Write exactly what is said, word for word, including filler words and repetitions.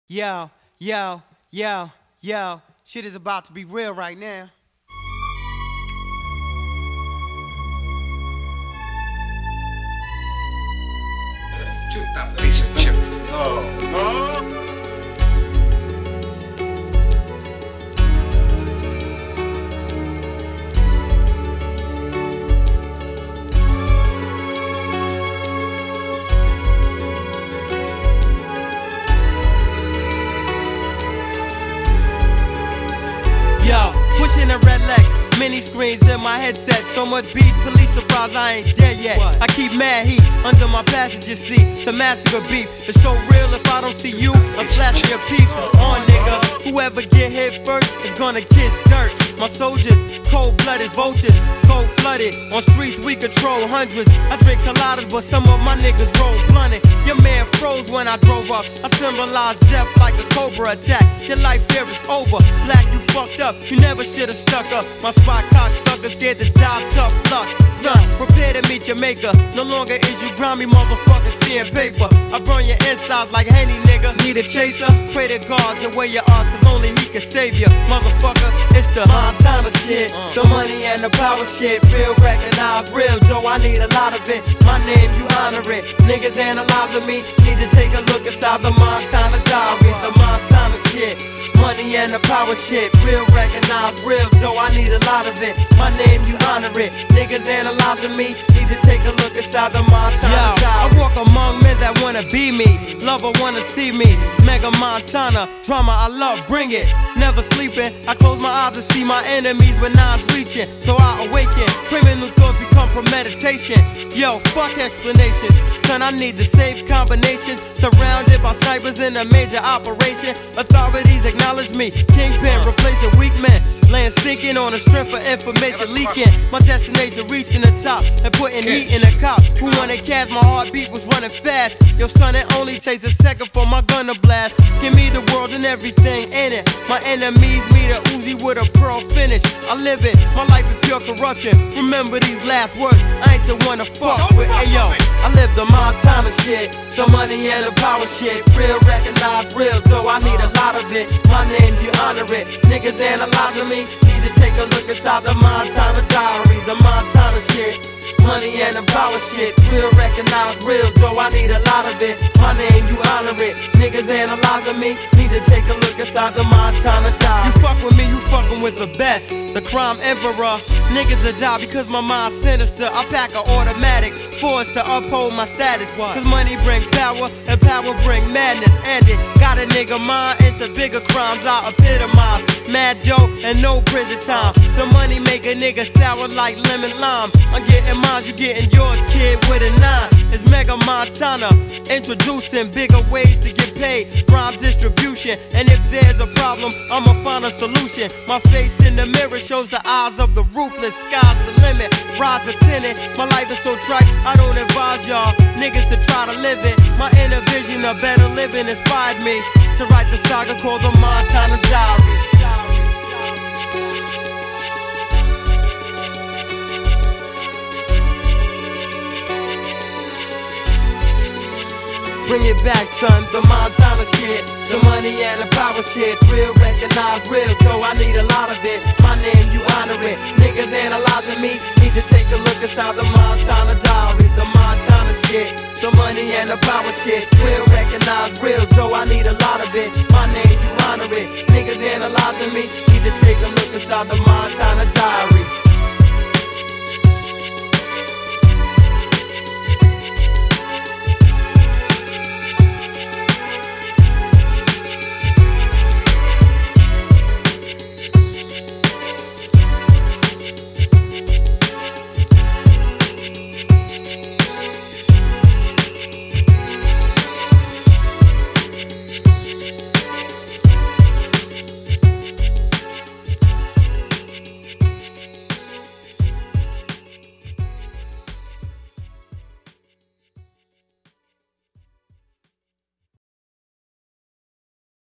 Yo, yo, yo, yo, shit is about to be real right now. Shoot that piece of chip. Oh, huh? Yo, pushing a red leg, mini screens in my headset. So much beat, police surprise, I ain't dead yet. What? I keep mad heat under my passenger seat. It's a massacre beef. It's so real if I don't see you, I'm flashing your peeps. It's on, nigga. Whoever get hit first is gonna kiss dirt. My soldiers, cold-blooded vultures, cold-flooded. On streets we control hundreds. I drink coladas, but some of my niggas roll blunted. Your man froze when I drove up. I symbolize death like a cobra attack. Your life here is over. Black, you fucked up. You never should've stuck up. My spot cocksucker scared to die tough luck. Son, prepare to meet your maker. No longer is you grimy motherfucker seeing paper. I burn your insides like Henny, nigga. Need a chaser? Pray to God and wear your odds, cause only he can save you. Motherfucker, it's the Montana shit. The money and the power shit. Real recognize real, Joe, I need a lot of it. My name, you honor it. Niggas analyzing me. Need to take a look inside the Montana diary. The Montana shit. Money and the power shit. Real recognize real, Joe, I need a lot of it. My name, you honor it. Niggas analyzing me. Need to take a look inside the Montana diary. I walk among men that wanna be me. Lover wanna see me. Mega Montana. Drama I love, bring it. Never sleeping. I close my eyes and see my enemies when nines reaching. So I awaken. Criminal thoughts become premeditation. Yo, fuck explanations. Son, I need the safe combinations. Surrounded by snipers in a major operation. Authorities acknowledge me. Kingpin replacing weak men. Land sinking on the strength of information leaking. My destination reaching the top and putting heat in the cop. Who wanna catch my heartbeat was running fast. Yo son, it only takes a second for my gun to blast. Give me the world and everything in it. My enemies meet a Uzi with a pearl finish. I live it, my life is pure corruption. Remember these last words, I ain't the one to fuck with. Hey yo, I live the Montana shit. The money and the power shit. Real recognize real, though I need a lot of it. My name, you honor it. Niggas analyzing me. Need to take a look inside the Montana diary. The Montana shit. Money and the power shit. Real recognize real, though I need a lot of it. My name, you honor it. Niggas analyzing me. Need to take a look inside the Montana diary. You fuck with me, you fucking with the best. The crime emperor. Niggas will die because my mind's sinister. I pack an automatic force to uphold my status. Cause money brings power and power bring madness. And it got a nigga mind into bigger crimes. I epitomize mad dope and no prison time. The money make a nigga sour like lemon lime. I'm getting mine, you getting yours, kid, with a nine. It's Mega Montana, introducing bigger ways to get paid. Rhyme distribution, and if there's a problem, I'ma find a solution. My face in the mirror shows the eyes of the ruthless. Sky's the limit, rides a tenant. My life is so trite, I don't advise y'all niggas to try to live it. My inner vision of better living inspired me to write the saga called the Montana Diary. Bring it back, son, the Montana shit. The money and the power shit. Real recognize real, though I need a lot of it. My name, you honor it. Niggas analyzing me. Need to take a look inside the Montana diary. The Montana shit. The money and the power shit. Real recognize real, though I need a lot of it.